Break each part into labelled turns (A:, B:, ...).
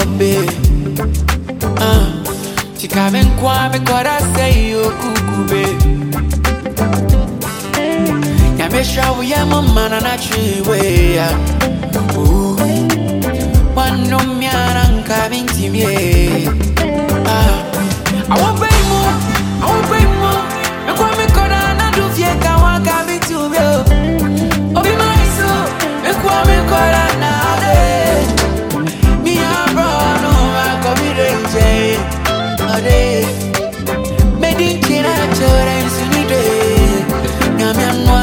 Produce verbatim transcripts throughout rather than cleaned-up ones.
A: babe. Ah, chikabe nkwa me kora say yo kuku babe. Ya me shawo ya mama na na chiwe ya. Ooh, wano miara nka binti me. Ah, I want pay more, I want pay more. Me kwa me kora na do fie ka wa ka binti me. Obi my soul, me kwa me kora na de. Me a bro no ma ko mi renje. Ade, me di kira chore suni de. Nyame anwa.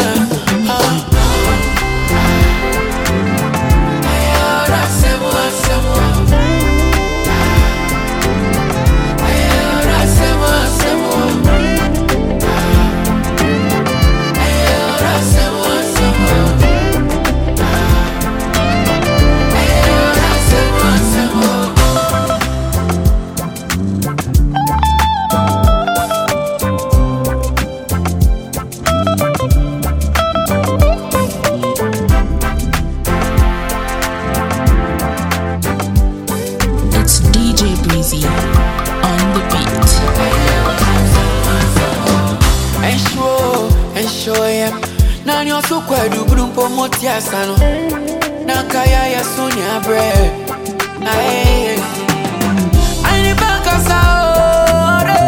A: So kwa du brumpo motia sano nakaya ya sonia bre aye ani baka saore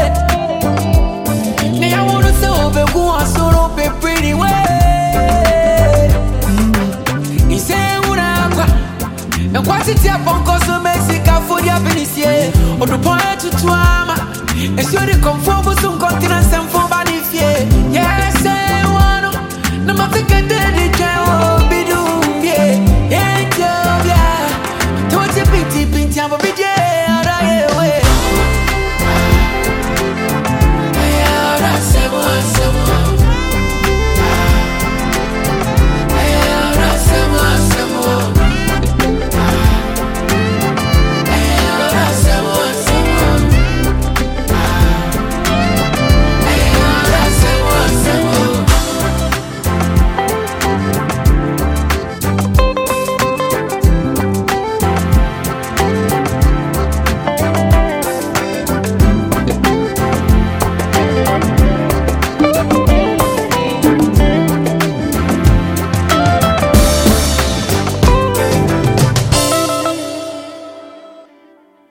A: ne ya wonu se obegun asoro be pretty way ni se una kwa e kwa titi abonko so mesika fodia benisie odupon etutu ama e so di conform so continent